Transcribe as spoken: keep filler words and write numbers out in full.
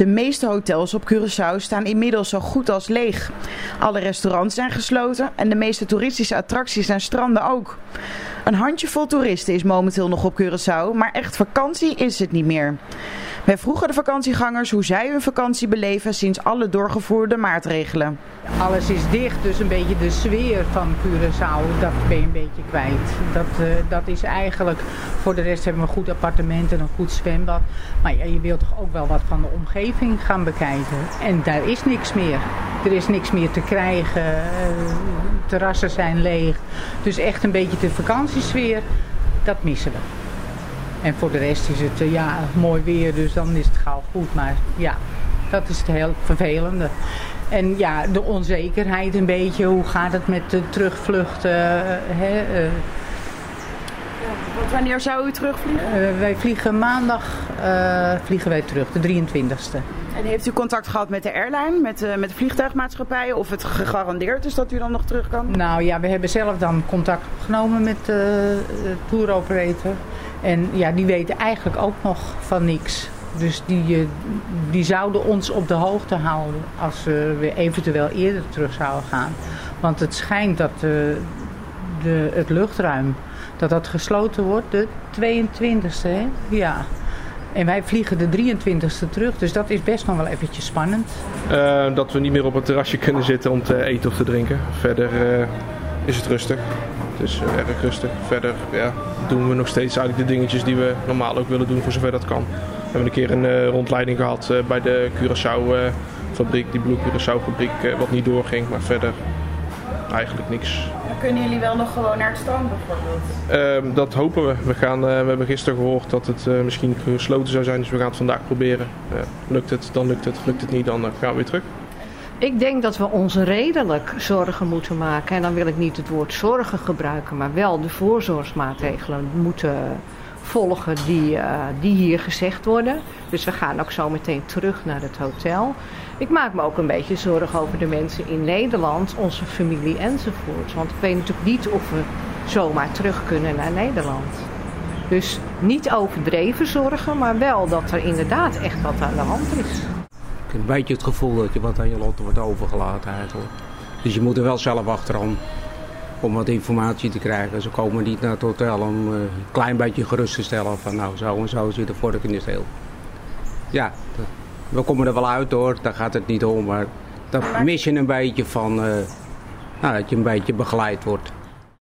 De meeste hotels op Curaçao staan inmiddels zo goed als leeg. Alle restaurants zijn gesloten en de meeste toeristische attracties en stranden ook. Een handjevol toeristen is momenteel nog op Curaçao, maar echt vakantie is het niet meer. Wij vroegen de vakantiegangers hoe zij hun vakantie beleven sinds alle doorgevoerde maatregelen. Alles is dicht, dus een beetje de sfeer van Curaçao, dat ben je een beetje kwijt. Dat, uh, dat is eigenlijk, voor de rest hebben we een goed appartement en een goed zwembad. Maar ja, je wilt toch ook wel wat van de omgeving gaan bekijken. En daar is niks meer. Er is niks meer te krijgen, uh, terrassen zijn leeg. Dus echt een beetje de vakantiesfeer, dat missen we. En voor de rest is het uh, ja, mooi weer, dus dan is het gauw goed. Maar ja, dat is het heel vervelende. En ja, de onzekerheid een beetje. Hoe gaat het met de terugvluchten? Uh, hè, uh, Want wanneer zou u terugvliegen? Uh, wij vliegen maandag uh, vliegen wij terug, de drieëntwintigste. En heeft u contact gehad met de airline, met, uh, met de vliegtuigmaatschappijen? Of het gegarandeerd is dat u dan nog terug kan? Nou ja, we hebben zelf dan contact opgenomen met de uh, tour operator. En ja, die weten eigenlijk ook nog van niks. Dus die, die zouden ons op de hoogte houden als we eventueel eerder terug zouden gaan. Want het schijnt dat de, de, het luchtruim, dat dat gesloten wordt de tweeëntwintigste. Hè? Ja. En wij vliegen de drieëntwintigste terug, dus dat is best nog wel eventjes spannend. Uh, dat we niet meer op het terrasje kunnen zitten om te eten of te drinken. Verder uh, is het rustig. Het is uh, erg rustig. Verder ja, doen we nog steeds eigenlijk de dingetjes die we normaal ook willen doen voor zover dat kan. We hebben een keer een uh, rondleiding gehad uh, bij de Curaçao uh, fabriek, die Blue Curaçao fabriek, uh, wat niet doorging. Maar verder eigenlijk niks. Dan kunnen jullie wel nog gewoon naar het strand bijvoorbeeld? Uh, dat hopen we. We, gaan, uh, we hebben gisteren gehoord dat het uh, misschien gesloten zou zijn, dus we gaan het vandaag proberen. Uh, lukt het, dan lukt het. Lukt het niet, dan uh, gaan we weer terug. Ik denk dat we ons redelijk zorgen moeten maken. En dan wil ik niet het woord zorgen gebruiken, maar wel de voorzorgsmaatregelen moeten volgen die, uh, die hier gezegd worden. Dus we gaan ook zo meteen terug naar het hotel. Ik maak me ook een beetje zorgen over de mensen in Nederland, onze familie enzovoort. Want ik weet natuurlijk niet of we zomaar terug kunnen naar Nederland. Dus niet overdreven zorgen, maar wel dat er inderdaad echt wat aan de hand is. Ik heb een beetje het gevoel dat je wat aan je lot wordt overgelaten eigenlijk. Dus je moet er wel zelf achteraan om wat informatie te krijgen. Ze komen niet naar het hotel om uh, een klein beetje gerust te stellen van nou zo en zo zit de vork in de steel. Ja, dat, we komen er wel uit hoor, daar gaat het niet om. Maar dat mis je een beetje van uh, nou, dat je een beetje begeleid wordt.